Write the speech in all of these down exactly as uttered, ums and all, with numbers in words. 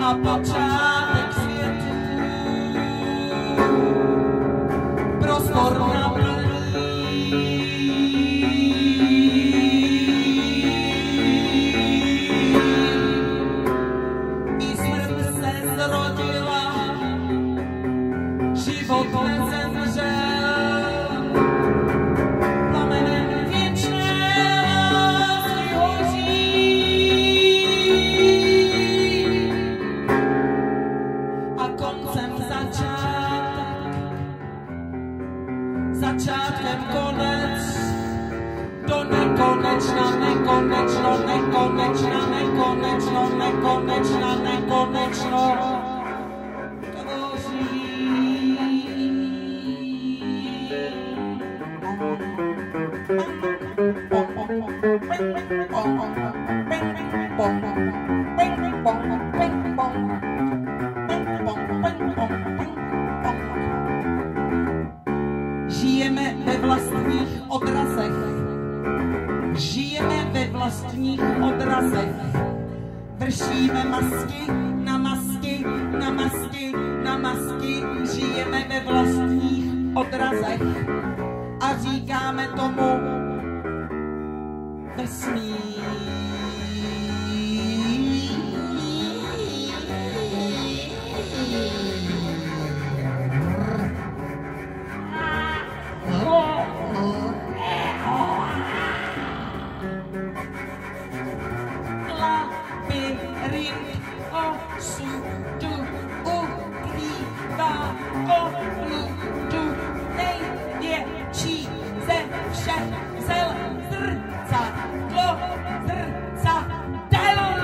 a počátek světu. Prostor na plný. I smrt se zrodila, život nezemřel. Plamenem věčné lásky hoří a koncem začátek, začátkem konec, do nekonečna, nekonečno, nekonečna, nekonečno, nekonečna, nekonečno tvoří. Žijeme ve vlastních odrazech. Žijeme ve vlastních odrazech. Vršíme masky na masky, na masky, na masky. Žijeme ve vlastních odrazech. A říkáme tomu vesmír. Labyrint osudu ukrývá obludu největší ze všech zel zrcadlo, zrcadlo.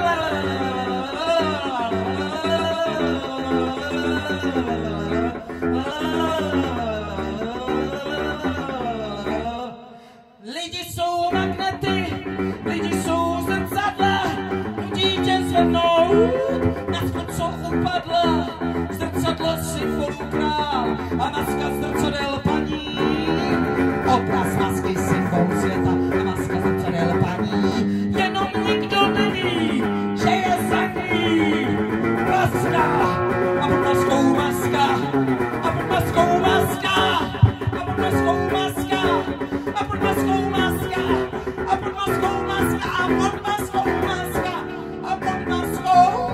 Lidi jsou magnety, lidi jsou zrcadla, dítě zvednou, na vchod co upadla, zrcadlo si král a maska zrcadel paní. Obraz masky symbol světa a maska zrcadel paní. Jenom nikdo neví, že je za ní maska a pod maskou maska a pod maskou maska a pod maskou maska a pod maskou maska a pod maskou maska a pod maskou maska a pod maskou.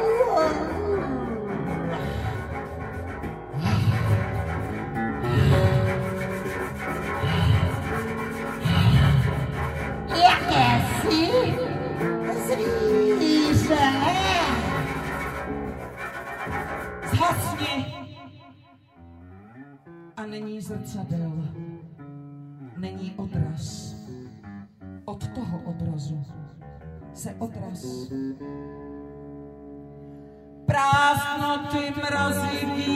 Jakési zvíře. Zhasni. A není zrcadel, není odraz. Od toho obrazu se odraz. Prázdnoty mrazivý